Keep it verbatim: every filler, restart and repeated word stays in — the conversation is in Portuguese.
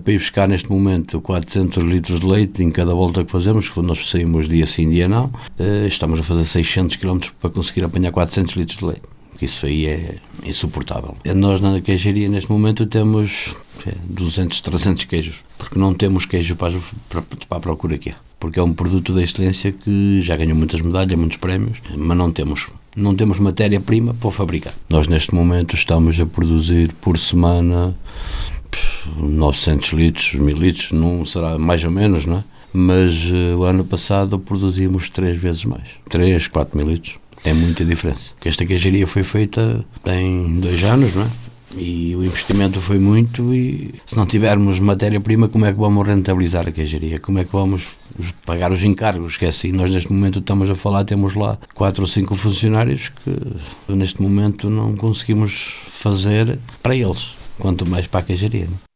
para ir buscar neste momento quatrocentos litros de leite em cada volta que fazemos, quando nós saímos dia sim, dia não, estamos a fazer seiscentos quilómetros para conseguir apanhar quatrocentos litros de leite. Isso aí é insuportável. Nós na queijaria neste momento temos duzentos, trezentos queijos, porque não temos queijo para, para, para a procura aqui. Porque é um produto da excelência que já ganhou muitas medalhas, muitos prémios, mas não temos, não temos matéria-prima para fabricar. Nós neste momento estamos a produzir por semana novecentos litros, mil litros, não será mais ou menos, não é? Mas uh, o ano passado produzimos três vezes mais, três, quatro mil litros. Tem muita diferença. Porque esta queijaria foi feita tem dois anos, não é? E o investimento foi muito e se não tivermos matéria-prima, como é que vamos rentabilizar a queijaria? Como é que vamos pagar os encargos? Que é assim, nós neste momento estamos a falar, temos lá quatro ou cinco funcionários que neste momento não conseguimos fazer para eles, quanto mais para a queijaria. Não?